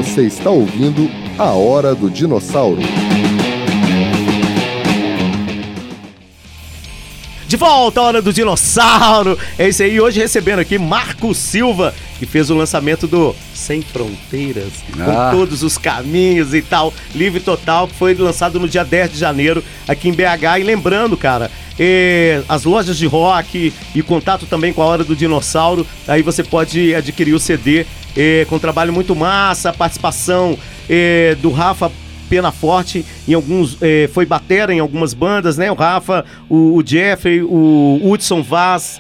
Você está ouvindo A Hora do Dinossauro. De volta à Hora do Dinossauro. É isso aí, hoje recebendo aqui Marco Silva, que fez o lançamento do Sem Fronteiras, com todos os caminhos e tal, livre total, que foi lançado no dia 10 de janeiro aqui em BH. E lembrando, cara, as lojas de rock e contato também com a Hora do Dinossauro, aí você pode adquirir o CD com um trabalho muito massa, a participação do Rafa Pena Forte, em alguns, foi batera em algumas bandas, né? O Rafa, o Jeffrey, o Hudson Vaz,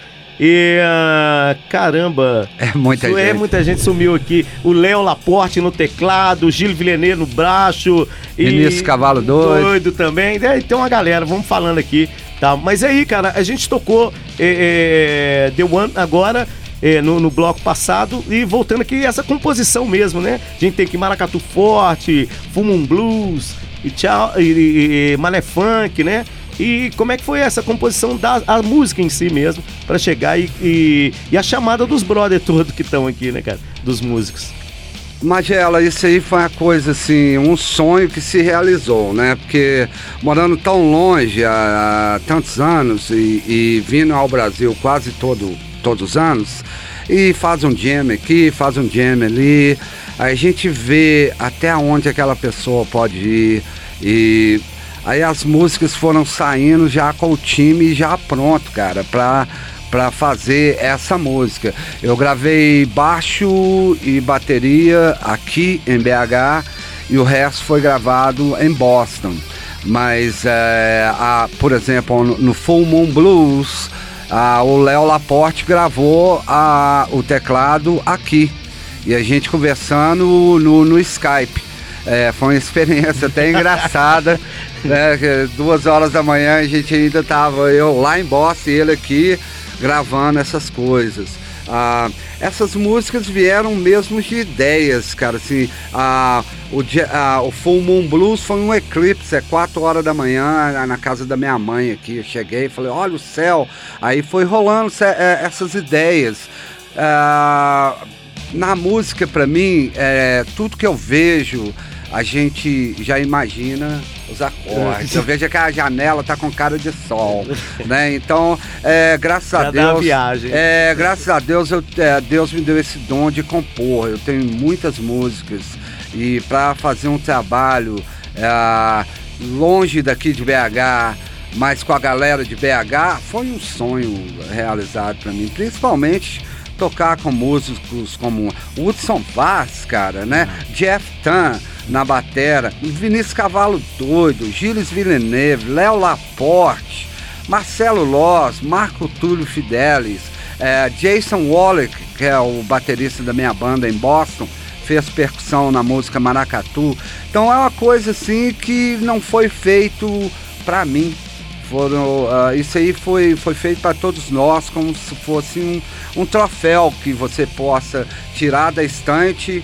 caramba, muita gente sumiu aqui. O Léo Laporte no teclado, o Gil Villeneuve no baixo, Vinícius Cavalo doido também. Tem uma galera, vamos falando aqui, tá? Mas aí, cara, a gente tocou The One agora, no bloco passado, e voltando aqui, essa composição mesmo, né? A gente tem aqui Maracatu Forte, Fumum Blues, e Mané Funk, né? E como é que foi essa composição a música em si mesmo, pra chegar e a chamada dos brother todos que estão aqui, né, cara? Dos músicos. Magela, isso aí foi uma coisa assim, um sonho que se realizou, né? Porque morando tão longe há tantos anos e vindo ao Brasil quase todos os anos, e faz um jam aqui, faz um jam ali, aí a gente vê até onde aquela pessoa pode ir, e aí as músicas foram saindo já com o time já pronto, cara, pra fazer essa música. Eu gravei baixo e bateria aqui em BH e o resto foi gravado em Boston, mas por exemplo, no Full Moon Blues, o Léo Laporte gravou o teclado aqui, e a gente conversando no Skype. Foi uma experiência até engraçada, né? 2 horas da manhã a gente ainda tava, eu lá em Boston e ele aqui gravando essas coisas. Essas músicas vieram mesmo de ideias, cara, assim, o Full Moon Blues foi um eclipse, 4 horas da manhã, na casa da minha mãe aqui, eu cheguei e falei, olha o céu, aí foi rolando essas ideias. Na música, pra mim, tudo que eu vejo, a gente já imagina os acordes. Eu vejo que a janela tá com cara de sol, né? Então, graças a Deus, graças a Deus, Deus me deu esse dom de compor. Eu tenho muitas músicas e para fazer um trabalho longe daqui de BH, mas com a galera de BH, foi um sonho realizado para mim, principalmente tocar com músicos como Hudson Vaz, cara, né? Jeff Tan na batera, Vinícius Cavalo doido, Gilles Villeneuve, Léo Laporte, Marcelo Loz, Marco Túlio Fidelis, Jason Wallach, que é o baterista da minha banda em Boston, fez percussão na música Maracatu. Então é uma coisa assim que não foi feito pra mim. Isso aí foi feito para todos nós, como se fosse um troféu que você possa tirar da estante,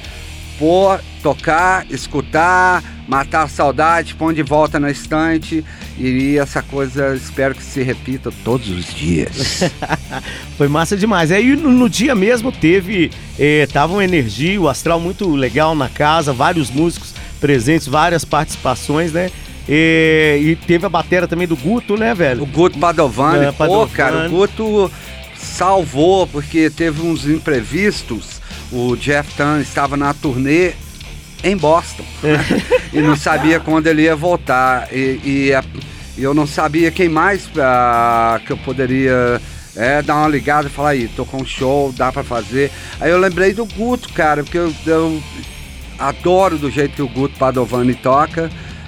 tocar, escutar, matar a saudade, pôr de volta na estante, e essa coisa espero que se repita todos os dias. Foi massa demais. Aí no dia mesmo tava uma energia, o astral muito legal na casa, vários músicos presentes, várias participações, né? E teve a batera também do Guto, né, velho? O Guto Padovani. Cara, o Guto salvou, porque teve uns imprevistos. O Jeff Tan estava na turnê em Boston, né? E não sabia quando ele ia voltar. E eu não sabia quem mais que eu poderia dar uma ligada e falar, aí, tô com um show, dá pra fazer. Aí eu lembrei do Guto, cara, porque eu adoro do jeito que o Guto Padovani toca.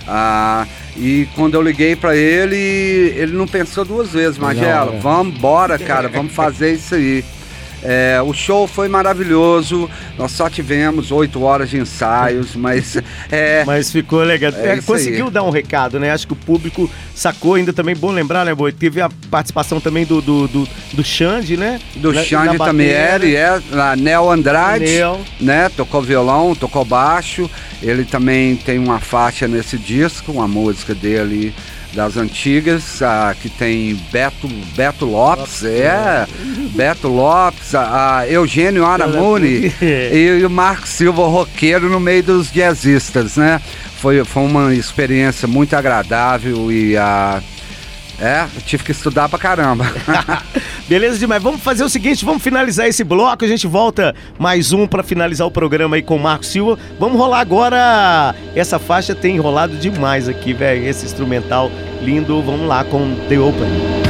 E quando eu liguei pra ele não pensou 2 vezes, Magela, vamos embora, cara, vamos fazer isso aí. O show foi maravilhoso, nós só tivemos 8 horas de ensaios, mas ficou legal. Conseguiu dar um recado, né? Acho que o público sacou. Ainda também, bom lembrar, né, Boi? Teve a participação também do Xande, né? Do Xande também a Nel Andrade, né? Tocou violão, tocou baixo. Ele também tem uma faixa nesse disco, uma música dele das antigas, que tem Beto Lopes, Beto Lopes, a Eugênio Aramuni e o Marco Silva, roqueiro, no meio dos jazzistas, né? Foi uma experiência muito agradável e eu tive que estudar pra caramba. Beleza demais, vamos fazer o seguinte, vamos finalizar esse bloco, a gente volta mais um pra finalizar o programa aí com o Marco Silva. Vamos rolar agora, essa faixa tem rolado demais aqui, velho, esse instrumental lindo, vamos lá com The Open.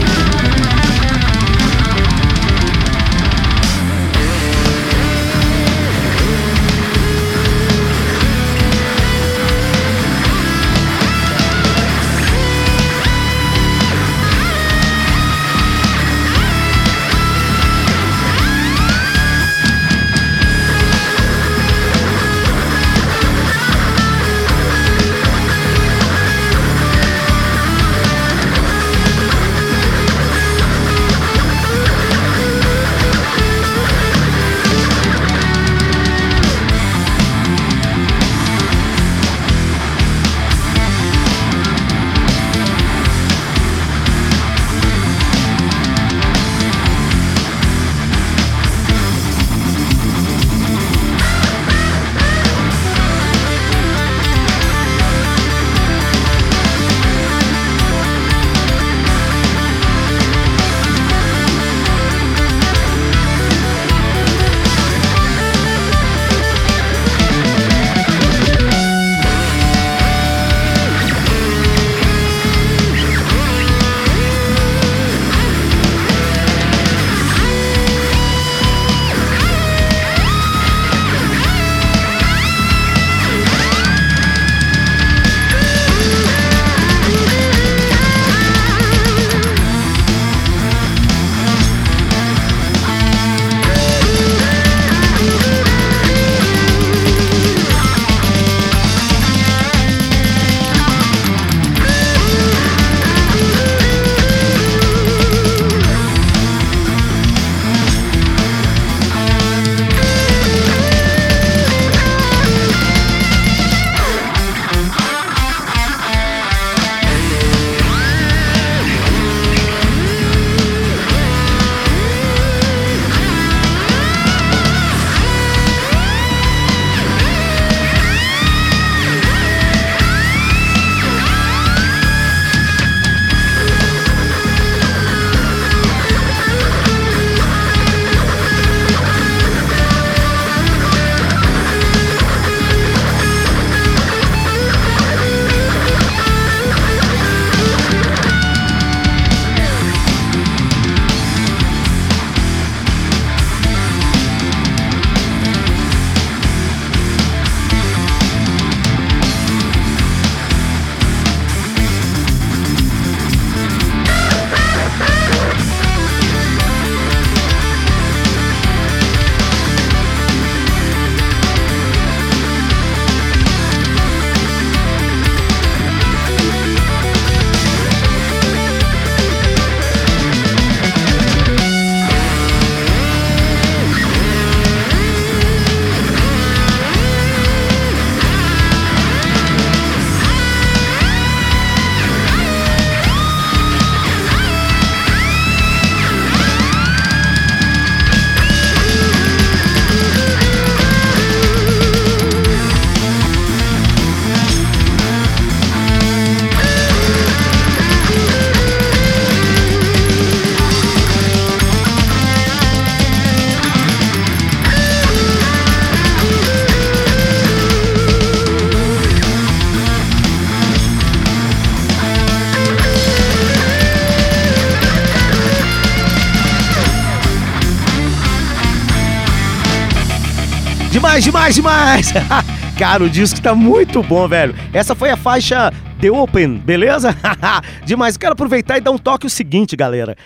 Demais! Cara, o disco tá muito bom, velho. Essa foi a faixa The Open, beleza? Demais. Quero aproveitar e dar um toque o seguinte, galera.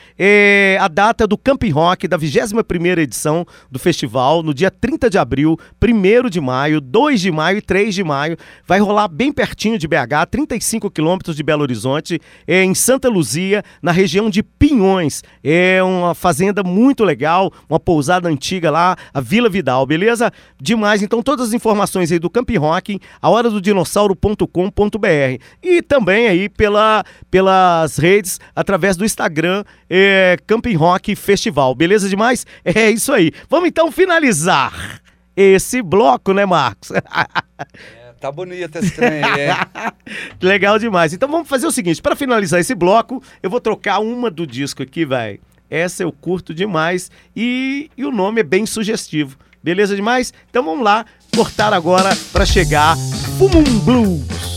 A data do Camping Rock, da 21ª edição do festival, no dia 30 de abril, 1º de maio, 2 de maio e 3 de maio. Vai rolar bem pertinho de BH, 35 quilômetros de Belo Horizonte, em Santa Luzia, na região de Pinhões. É uma fazenda muito legal, uma pousada antiga lá, a Vila Vidal, beleza? Demais. Então, todas as informações aí do Camping Rock, ahoradodinossauro.com.br. e também aí pelas redes, através do Instagram, Camping Rock Festival. Beleza demais? É isso aí. Vamos então finalizar esse bloco, né, Marcos? Tá bonito esse trem aí, Legal demais. Então vamos fazer o seguinte, para finalizar esse bloco, eu vou trocar uma do disco aqui, velho. Essa eu curto demais e o nome é bem sugestivo. Beleza demais? Então vamos lá, cortar agora para chegar Fumum Blues.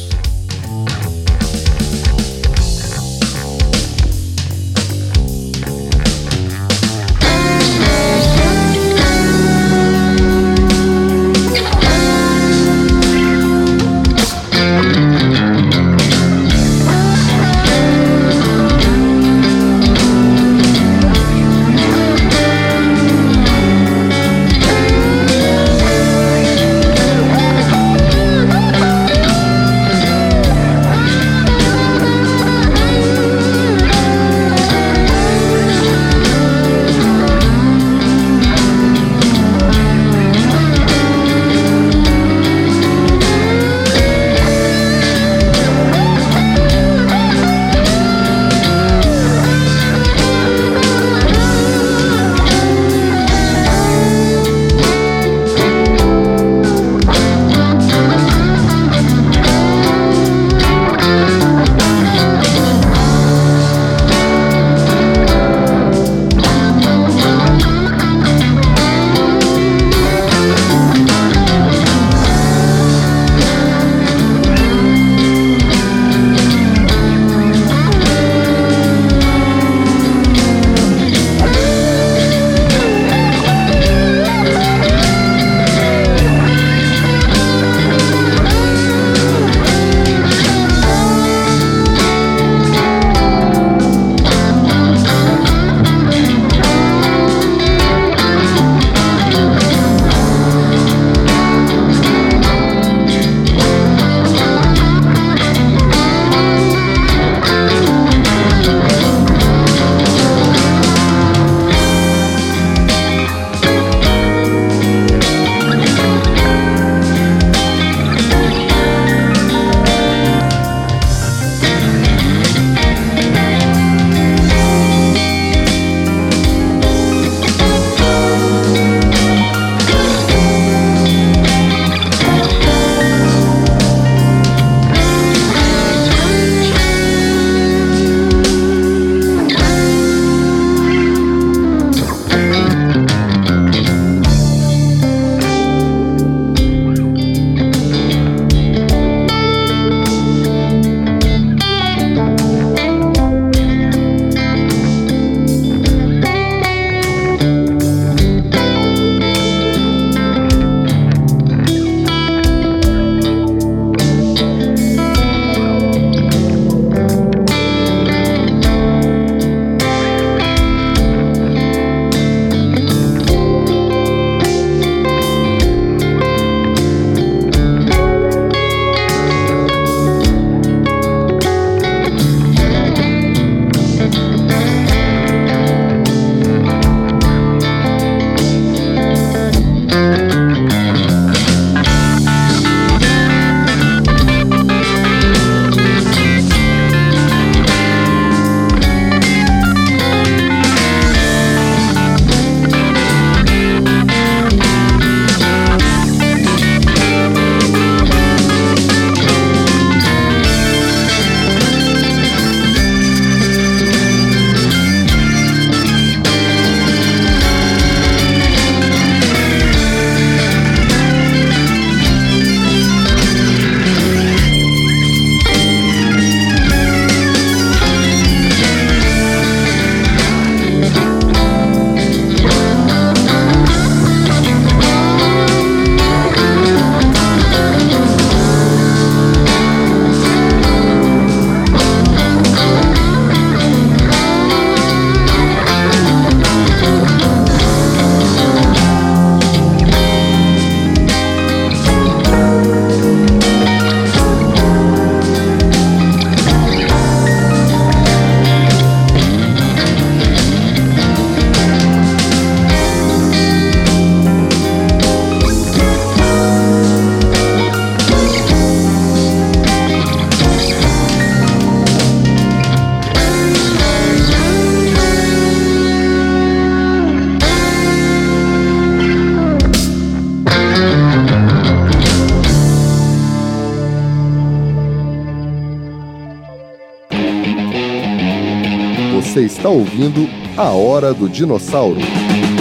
Você está ouvindo A Hora do Dinossauro.